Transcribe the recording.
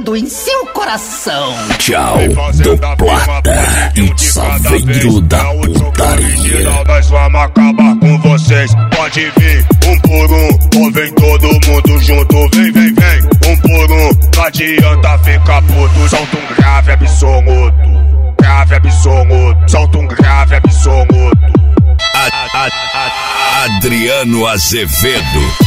guardado em seu coração. Tchau do Plata e Saveiro da Putaria. Nós vamos acabar com vocês. Pode vir um por um, ou vem todo mundo junto. Vem, vem, vem, um por um. Não adianta ficar puto. Solta um grave absoluto, grave absoluto. Solta um grave absoluto. Adriano Azevedo.